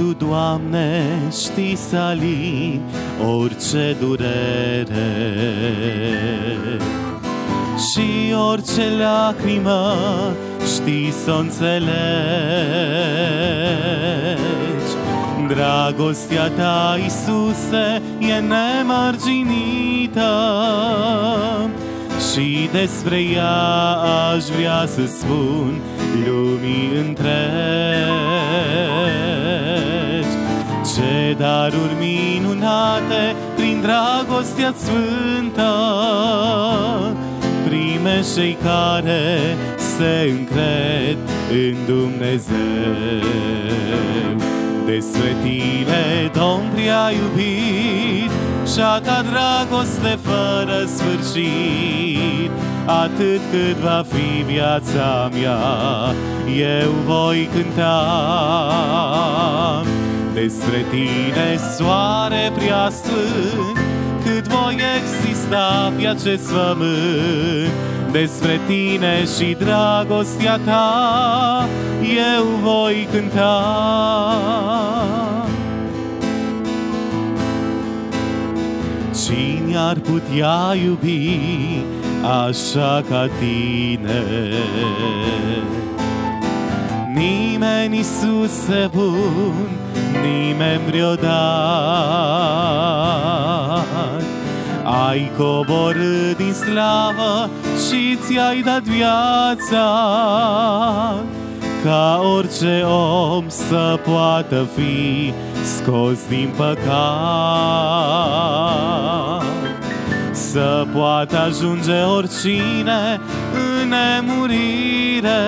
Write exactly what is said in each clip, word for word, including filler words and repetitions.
Tu, Doamne, știi să alini orice durere și orice lacrimă știi să o înțelegi. Dragostea Ta, Iisuse, e nemărginită și despre ea aș vrea să spun lumii întregi. Ce daruri minunate prin dragostea sfântă prime cei care se încred în Dumnezeu. Despre Tine, Domn prea iubit, și-a Ta dragoste fără sfârșit, atât cât va fi viața mea, eu voi cânta. Despre Tine, soare prea sfânt, cât voi exista pe acest pământ, despre Tine și dragostea Ta, eu voi cânta. Cine ar putea iubi așa ca Tine? Nimeni, Iisuse bun, nimeni vreodată. Ai coborât din slavă și ți-ai dat viața, ca orice om să poată fi scos din păcat, să poată ajunge oricine în nemurire.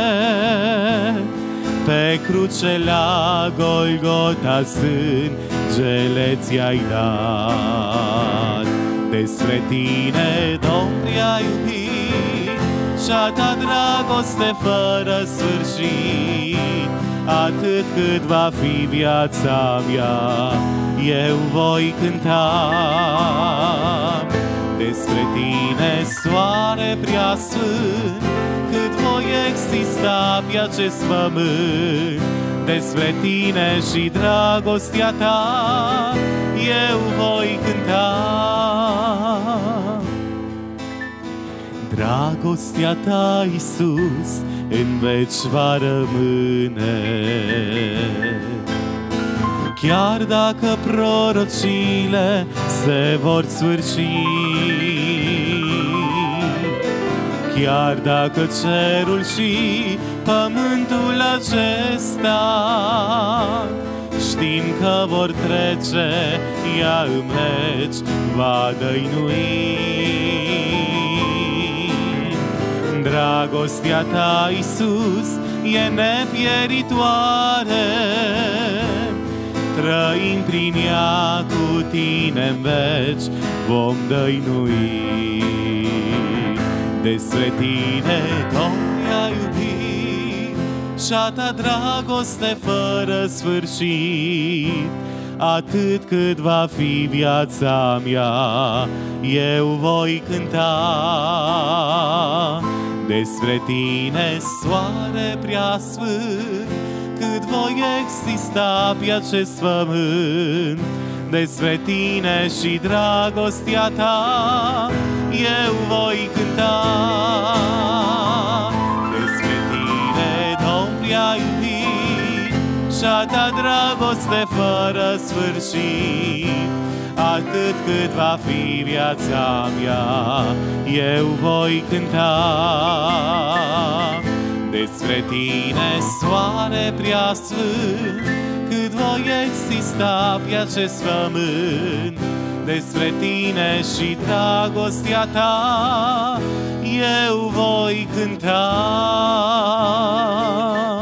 Pe cruce la Golgota sângele ți-ai dat. Despre Tine, Domn prea iubit, și-a Ta dragoste fără sfârșit, atât cât va fi viața mea, eu voi cânta. Despre Tine, soare prea sfânt, cât voi exista pe acest pământ, despre Tine și dragostea Ta, eu voi cânta. Dragostea Ta, Iisus, în veci va rămâne, chiar dacă prorocile se vor sfârși, chiar dacă cerul și pământul acesta știm că vor trece, ea în veci va dăinui. Dragostea Ta, Iisus, e nepieritoare, trăim prin ea, cu Tine în veci vom dăinui. Despre Tine, Domn prea iubit, și-a Ta dragoste fără sfârșit, atât cât va fi viața mea, eu voi cânta. Despre Tine, soare prea sfânt, cât voi exista pe acest pământ, despre Tine și dragostea Ta, eu voi cânta. Despre Tine, Domn prea iubit, și-a Ta dragoste fără sfârșit, atât cât va fi viața mea, eu voi cânta. Despre Tine, soare prea sfânt, cât voi exista pe acest pământ, despre Tine și dragostea Ta, eu voi cânta.